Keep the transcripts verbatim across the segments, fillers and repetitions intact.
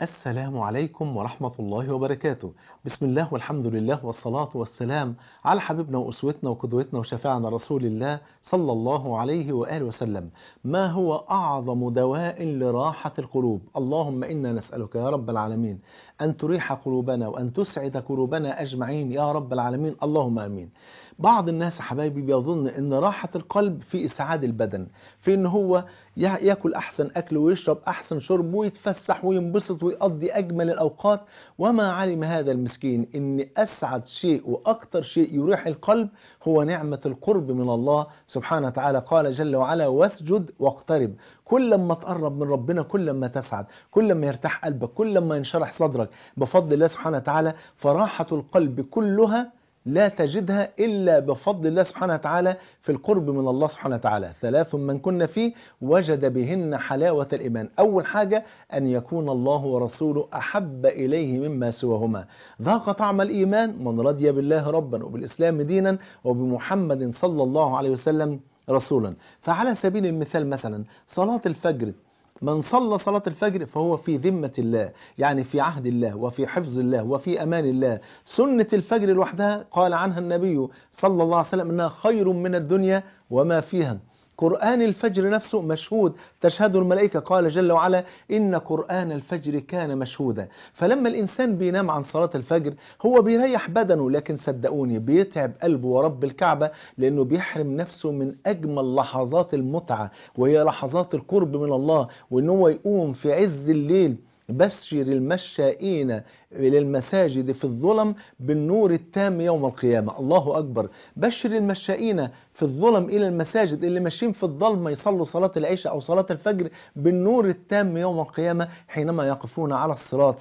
السلام عليكم ورحمة الله وبركاته. بسم الله والحمد لله والصلاة والسلام على حبيبنا وأسوتنا وقدوتنا وشفاعنا رسول الله صلى الله عليه وآله وسلم. ما هو أعظم دواء لراحة القلوب؟ اللهم إنا نسألك يا رب العالمين أن تريح قلوبنا وأن تسعد قلوبنا أجمعين يا رب العالمين، اللهم آمين. بعض الناس حبايبي بيظن ان راحة القلب في اسعاد البدن، في ان هو يا- ياكل احسن اكل ويشرب احسن شرب ويتفسح وينبسط ويقضي اجمل الاوقات، وما علم هذا المسكين ان اسعد شيء واكثر شيء يريح القلب هو نعمة القرب من الله سبحانه وتعالى. قال جل وعلا: واسجد واقترب. كل ما تقرب من ربنا كل ما تسعد، كل ما يرتاح قلبك، كل ما ينشرح صدرك بفضل الله سبحانه وتعالى. فراحة القلب كلها لا تجدها إلا بفضل الله سبحانه وتعالى في القرب من الله سبحانه وتعالى. ثلاث من كن فيه وجد بهن حلاوة الإيمان. أول حاجة أن يكون الله ورسوله أحب إليه مما سواهما. ذاق طعم الإيمان من رضي بالله ربا وبالإسلام دينا وبمحمد صلى الله عليه وسلم رسولا. فعلى سبيل المثال مثلا صلاة الفجر، من صلى صلاة الفجر فهو في ذمة الله، يعني في عهد الله وفي حفظ الله وفي أمان الله. سنة الفجر لوحدها قال عنها النبي صلى الله عليه وسلم إنها خير من الدنيا وما فيها. قرآن الفجر نفسه مشهود، تشهد الملائكة. قال جل وعلا: إن قرآن الفجر كان مشهودا. فلما الإنسان بينام عن صلاة الفجر هو بيريح بدنه، لكن صدقوني بيتعب قلبه ورب الكعبة، لأنه بيحرم نفسه من أجمل لحظات المتعة، وهي لحظات القرب من الله. وإن هو يقوم في عز الليل: بشر المشائين للمساجد في الظلم بالنور التام يوم القيامة. الله أكبر. بشر المشائين في الظلم إلى المساجد، اللي ماشيين في الظلمة يصلوا صلاة العشاء أو صلاة الفجر، بالنور التام يوم القيامة حينما يقفون على الصراط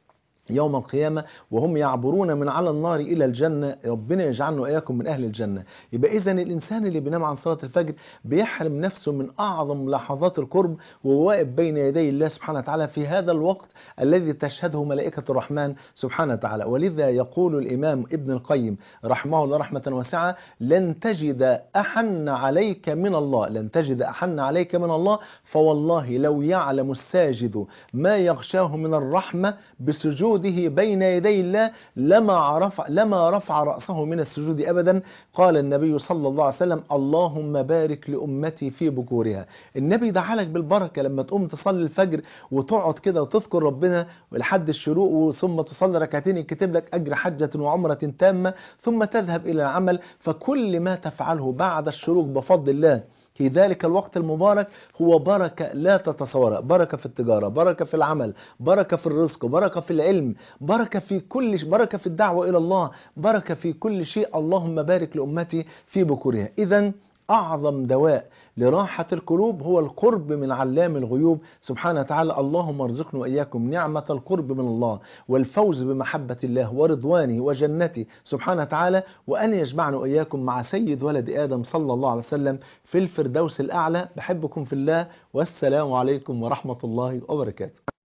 يوم القيامة وهم يعبرون من على النار إلى الجنة. ربنا يجعلنا وإياكم من أهل الجنة. يبقى إذن الإنسان اللي بينام عن صلاة الفجر بيحرم نفسه من أعظم لحظات القرب، وهو واقف بين يدي الله سبحانه وتعالى في هذا الوقت الذي تشهده ملائكة الرحمن سبحانه وتعالى. ولذا يقول الإمام ابن القيم رحمه الله رحمة واسعة: لن تجد أحن عليك من الله، لن تجد أحن عليك من الله، فوالله لو يعلم الساجد ما يغشاه من الرحمة بسجود بين يدي الله لما رفع لما رفع رأسه من السجود أبدا. قال النبي صلى الله عليه وسلم: اللهم بارك لأمتي في بكورها. النبي دعالك بالبركة لما تقوم تصلي الفجر وتقعد كده وتذكر ربنا لحد الشروق، ثم تصلي ركعتين يكتب لك أجر حجة وعمرة تامة، ثم تذهب إلى العمل. فكل ما تفعله بعد الشروق بفضل الله في ذلك الوقت المبارك هو بركة لا تتصورها. بركة في التجارة، بركة في العمل، بركة في الرزق، بركة في العلم، بركة في كل شيء، بركة في الدعوة إلى الله، بركة في كل شيء. اللهم بارك لأمتي في بكورها. إذن أعظم دواء لراحة القلوب هو القرب من علام الغيوب سبحانه وتعالى. اللهم ارزقنا وإياكم نعمة القرب من الله والفوز بمحبة الله ورضوانه وجنته سبحانه وتعالى، وأن يجمعنا وإياكم مع سيد ولد آدم صلى الله عليه وسلم في الفردوس الأعلى. بحبكم في الله، والسلام عليكم ورحمة الله وبركاته.